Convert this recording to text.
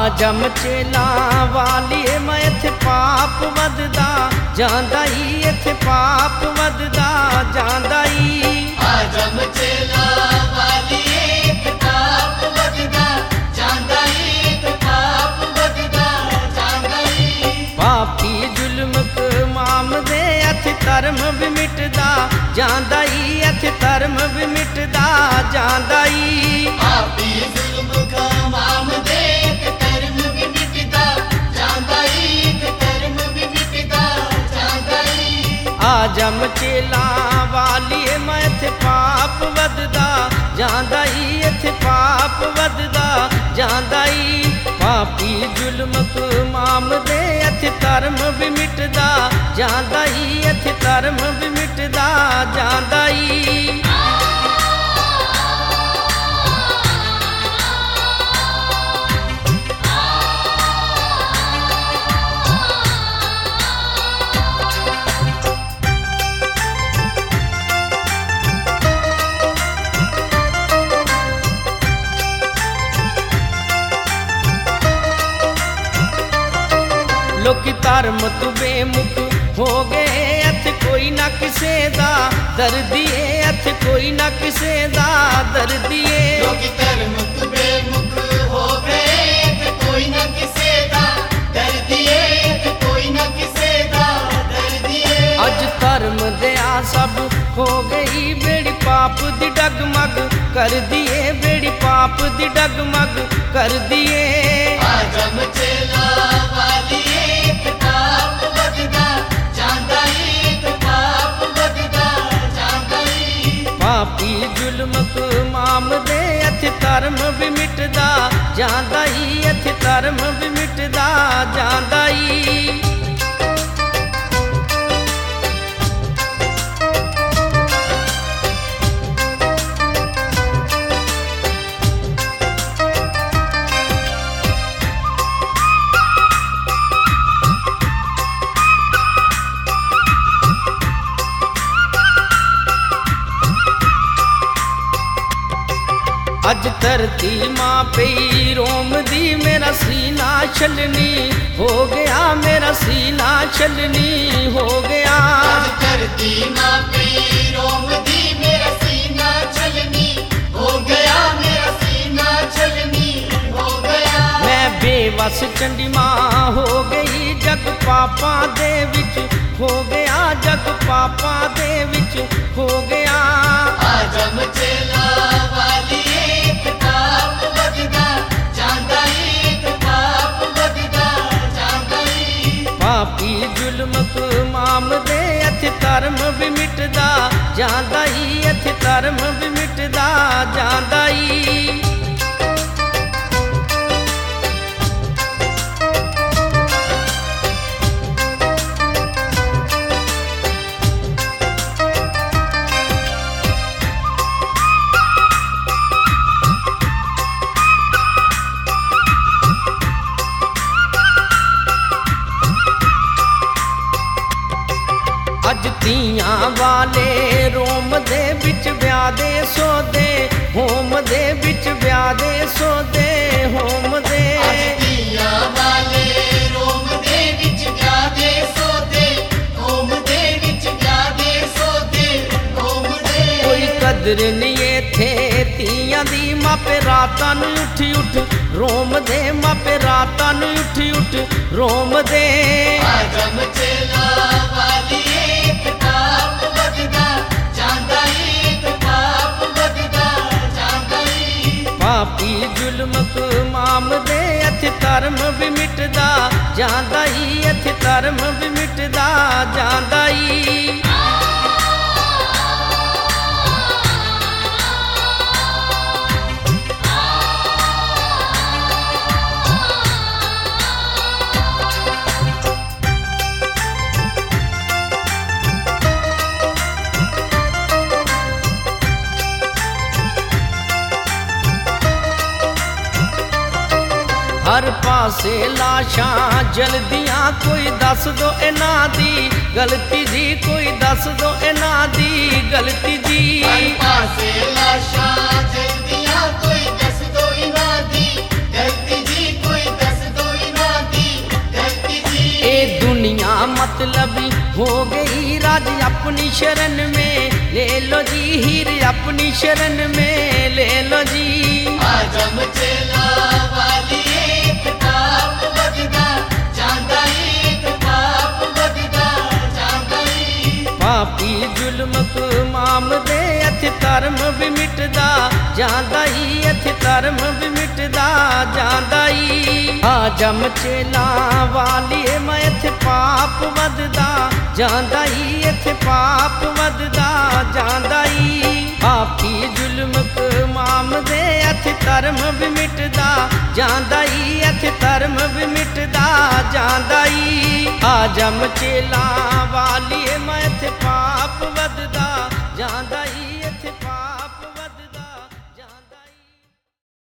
जम चेला वालिए मैं इत्थे पाप वधदा जांदा ई, इत्थे पाप वधदा जांदा ई। जम चेला वालिए इत्थे पाप वधदा जांदा ई, इत्थे पाप वधदा जांदा ई। पापी जुल्म कमाम दे इत्थे धर्म भी मिटदा जांदा ई, इत्थे धर्म भी मिटदा जांदा ई। पापी जुल्म कमाम दे इत्थे धर्म भी मिटदा जांदा ई, इत्थे धर्म भी मिटदा जांदा ई। जम चेला वालिए मैं इत्थे पाप वधदा जांदा ई, इत्थे पाप वधदा जांदा ई। पापी जुल्म कमाम दे इत्थे धर्म भी मिटदा जांदा ई, इत्थे धर्म भी मिटदा जांदा ई। लोकी धर्म तू बेमुख हो गए इत्थे कोई ना किसे दा दर्दिए, इत्थे कोई ना किसे दा दर्दिए। लोकी धर्म तू बेमुख हो गए इत्थे कोई ना किसे दा दर्दिए, इत्थे कोई ना किसे दा दर्दिए। अज धर्म दया सब हो गई बेड़ी पाप दी डगमग कर दिए, बेड़ी पाप दी डगमग कर दिए। जम चेला वालिए इत्थे पाप वधदा जांदा ई, इत्थे पाप वधदा जांदा ई। पापी जुल्म कमाम दे इत्थे धर्म भी मिटदा जांदा ई, इत्थे धर्म भी मिटदा जांदा ई। अज धरती मां पई रोम दी मेरा सीना छलनी हो गया, मेरा सीना छलनी हो गया। अज धरती मां पई रोम दी मेरा सीना छलनी हो गया, मेरा सीना छलनी हो गया। मैं बेवस चंडी मां हो गई जग पापां दे विच हो गया, जग पापां दे विच हो गया। जम चेला वालिए इत्थे पाप वधदा जांदा ई, इत्थे पाप वधदा जांदा ई। पापी जुल्म कमाम दे इत्थे धर्म भी मिटदा जांदा ई, इत्थे धर्म भी मिटदा जांदा ई। अज धीआं वाले रोम दे बिच ब्याह दे सौदे होम दे बिच ब्याह दे सौदे होम दे। धीआं वाले रोम दे विच ब्याह दे सौदे होम दे विच ब्याह दे सौदे होम दे। कोई कदर नहीं इत्थे धीआं दी मापे रातां नूं उठी उठ रोम दे, मापे रातां नूं उठी उठ रोम दे। जम चेला वालिए इत्थे पाप वधदा जांदा ई, इत्थे पाप वधदा जांदा ई। पापी जुल्म कमाम दे इत्थे धर्म भी मिटदा जांदा ई, इत्थे धर्म भी मिटदा जांदा ई। हर पासे लाशां जलदियां कोई दस दो इन्हां दी गलती जी, कोई दस दो इन्हां दी गलती जी। हर पासे लाशां जलदियां कोई दस दो इन्हां दी गलती जी, कोई दस मातलबी हो गई राज अपनी शरण में, ले लो जी हीर अपनी शरण में ले लो जी। आजम चेला वाली एक पाप वददा जांदा एक पाप वददा जांदा पापी जुल्म माम दे अथ धर्म भी मिटदा जांदा ही, अथ धर्म भी मिटदा जांदा ही। आजम चेला वाली मैं अथ पाप वददा जांदा ही, अथ पाप वददा जांदा ही। पापी जुल्म माम दे अथ धर्म भी मिटदा जांदा ही, अथ धर्म भी मिटदा जांदा ही। आजम चेला वाली मैं अथ पाप वददा जांदा ही।